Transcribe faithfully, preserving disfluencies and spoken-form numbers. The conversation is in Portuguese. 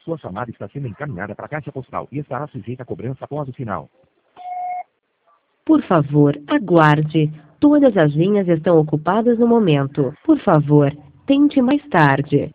Sua chamada está sendo encaminhada para a caixa postal e estará sujeita a cobrança após o sinal. Por favor, aguarde. Todas as linhas estão ocupadas no momento. Por favor, tente mais tarde.